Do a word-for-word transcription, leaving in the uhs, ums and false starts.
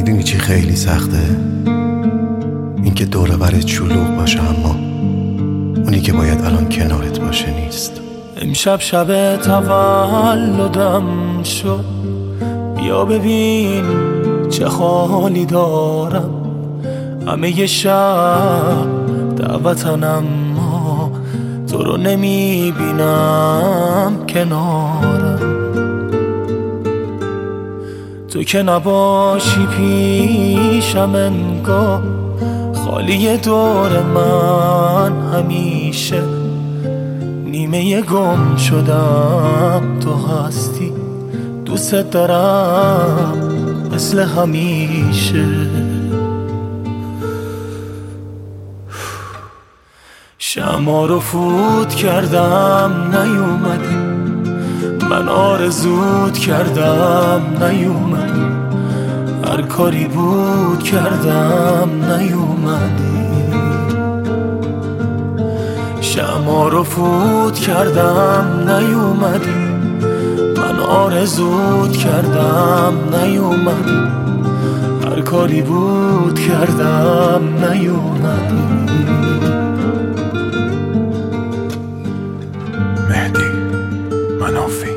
میدونی چی خیلی سخته؟ اینکه دور و برت شلوغ باشه اما اونی که باید الان کنارت باشه نیست. امشب شب تولدم شد، بیا ببین چه حالی دارم. همه شب دعوتن اما تو رو نمیبینم کنارم. تو که نباشی پیشم انگار خالی دور من همیشه. نیمه گم شدم تو هستی، دوست دارم مثل همیشه. شمع رو فوت کردم نیومدی، من آرزوت کردم نیومدی، هر کاری بود کردم نیومدی. شمع رو فوت کردم نیومدی، من آرزوت کردم نیومدی، هر کاری بود کردم نیومدی. مهدی منافی